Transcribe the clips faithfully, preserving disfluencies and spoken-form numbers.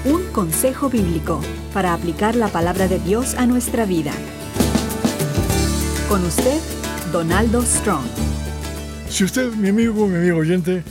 Un consejo bíblico para aplicar la palabra de Dios a nuestra vida. Con usted, Donaldo Strong. Si usted, mi amigo, mi amigo oyente,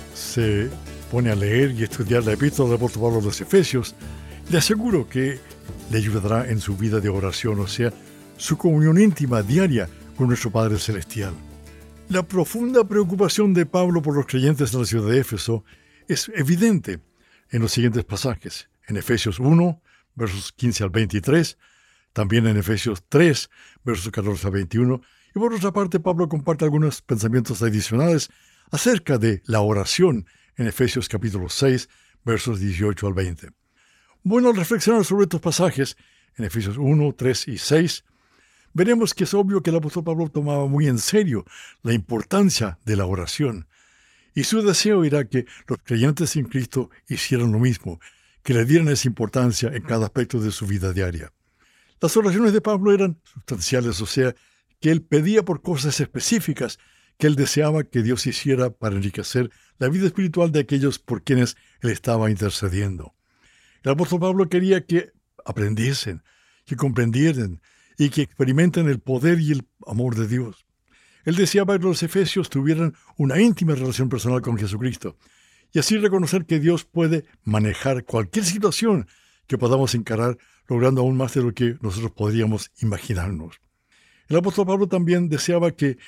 se pone a leer y estudiar la epístola del apóstol Pablo a los Efesios, le aseguro que le ayudará en su vida de oración, o sea, su comunión íntima diaria con nuestro Padre Celestial. La profunda preocupación de Pablo por los creyentes de la ciudad de Éfeso es evidente en los siguientes pasajes. En Efesios uno, versos quince al veintitrés, también en Efesios tres, versos catorce al veintiuno, y por otra parte Pablo comparte algunos pensamientos adicionales acerca de la oración en Efesios capítulo seis, versos dieciocho al veinte. Bueno, al reflexionar sobre estos pasajes, en Efesios uno, tres y seis, veremos que es obvio que el apóstol Pablo tomaba muy en serio la importancia de la oración, y su deseo era que los creyentes en Cristo hicieran lo mismo, que le dieran esa importancia en cada aspecto de su vida diaria. Las oraciones de Pablo eran sustanciales, o sea, que él pedía por cosas específicas que él deseaba que Dios hiciera para enriquecer la vida espiritual de aquellos por quienes él estaba intercediendo. El apóstol Pablo quería que aprendiesen, que comprendieran y que experimenten el poder y el amor de Dios. Él deseaba que los efesios tuvieran una íntima relación personal con Jesucristo y así reconocer que Dios puede manejar cualquier situación que podamos encarar, logrando aún más de lo que nosotros podríamos imaginarnos. El apóstol Pablo también deseaba que,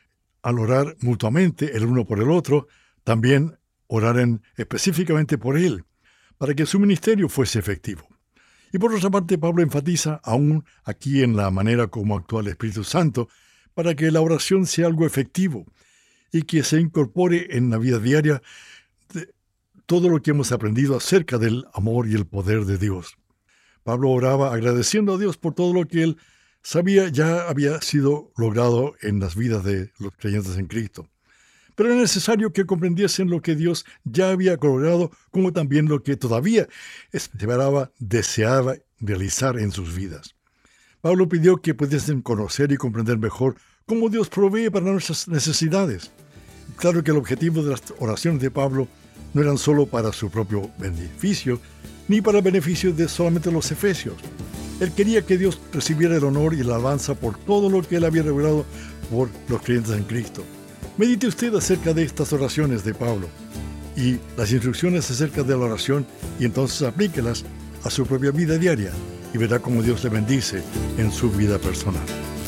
al orar mutuamente el uno por el otro, también oraran específicamente por él, para que su ministerio fuese efectivo. Y por otra parte, Pablo enfatiza aún aquí en la manera como actúa el Espíritu Santo, para que la oración sea algo efectivo y que se incorpore en la vida diaria de todo lo que hemos aprendido acerca del amor y el poder de Dios. Pablo oraba agradeciendo a Dios por todo lo que él sabía ya había sido logrado en las vidas de los creyentes en Cristo. Pero era necesario que comprendiesen lo que Dios ya había logrado, como también lo que todavía esperaba, deseaba realizar en sus vidas. Pablo pidió que pudiesen conocer y comprender mejor cómo Dios provee para nuestras necesidades. Claro que el objetivo de las oraciones de Pablo no eran solo para su propio beneficio, ni para el beneficio de solamente los efesios. Él quería que Dios recibiera el honor y la alabanza por todo lo que él había logrado por los creyentes en Cristo. Medite usted acerca de estas oraciones de Pablo y las instrucciones acerca de la oración y entonces aplíquelas a su propia vida diaria y verá cómo Dios le bendice en su vida personal.